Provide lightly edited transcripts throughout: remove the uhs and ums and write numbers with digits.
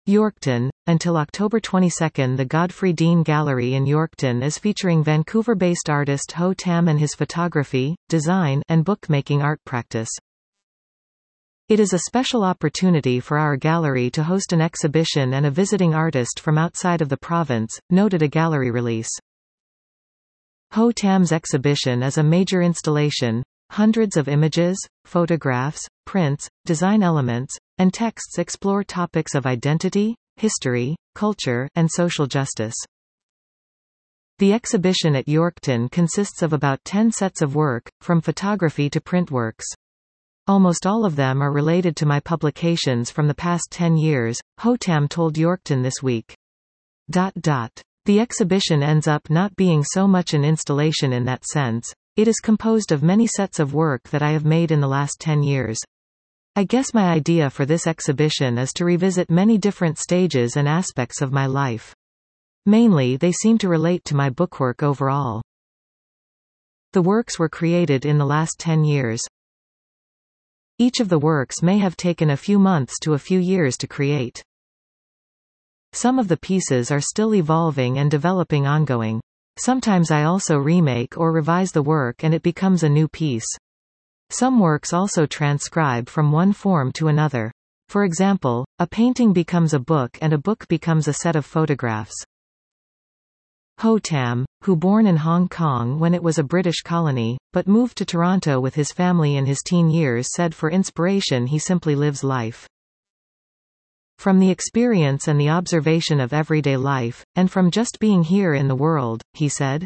Yorkton. Until October 22, the Godfrey Dean Gallery in Yorkton is featuring Vancouver-based artist Ho Tam and his photography, design, and bookmaking art practice. It is a special opportunity for our gallery to host an exhibition and a visiting artist from outside of the province, noted a gallery release. Ho Tam's exhibition is a major installation. Hundreds of images, photographs, prints, design elements, and texts explore topics of identity, history, culture, and social justice. The exhibition at Yorkton consists of about 10 sets of work, from photography to print works. Almost all of them are related to my publications from the past 10 years, Ho Tam told Yorkton this week. The exhibition ends up not being so much an installation in that sense. It is composed of many sets of work that I have made in the last 10 years. I guess my idea for this exhibition is to revisit many different stages and aspects of my life. Mainly they seem to relate to my bookwork overall. The works were created in the last 10 years. Each of the works may have taken a few months to a few years to create. Some of the pieces are still evolving and developing ongoing. Sometimes I also remake or revise the work and it becomes a new piece. Some works also transcribe from one form to another. For example, a painting becomes a book and a book becomes a set of photographs. Ho Tam, who born in Hong Kong when it was a British colony, but moved to Toronto with his family in his teen years, said for inspiration he simply lives life. From the experience and the observation of everyday life, and from just being here in the world, he said.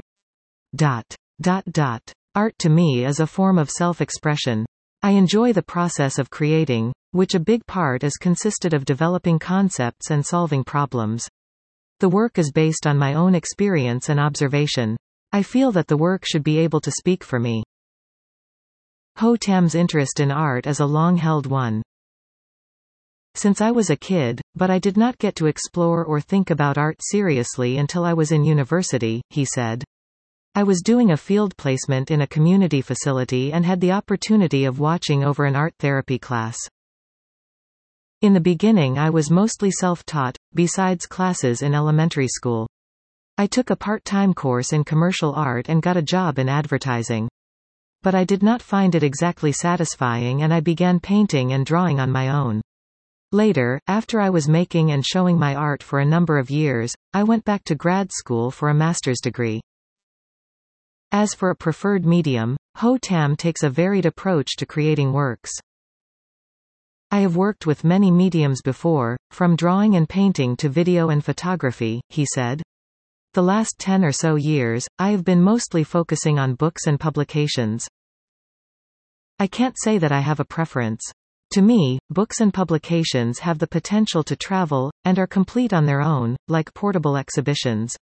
Art to me is a form of self-expression. I enjoy the process of creating, which a big part is consisted of developing concepts and solving problems. The work is based on my own experience and observation. I feel that the work should be able to speak for me. Ho Tam's interest in art is a long-held one. Since I was a kid, but I did not get to explore or think about art seriously until I was in university, he said. I was doing a field placement in a community facility and had the opportunity of watching over an art therapy class. In the beginning I was mostly self-taught, besides classes in elementary school. I took a part-time course in commercial art and got a job in advertising. But I did not find it exactly satisfying and I began painting and drawing on my own. Later, after I was making and showing my art for a number of years, I went back to grad school for a master's degree. As for a preferred medium, Ho Tam takes a varied approach to creating works. I have worked with many mediums before, from drawing and painting to video and photography, he said. The last 10 or so years, I have been mostly focusing on books and publications. I can't say that I have a preference. To me, books and publications have the potential to travel, and are complete on their own, like portable exhibitions.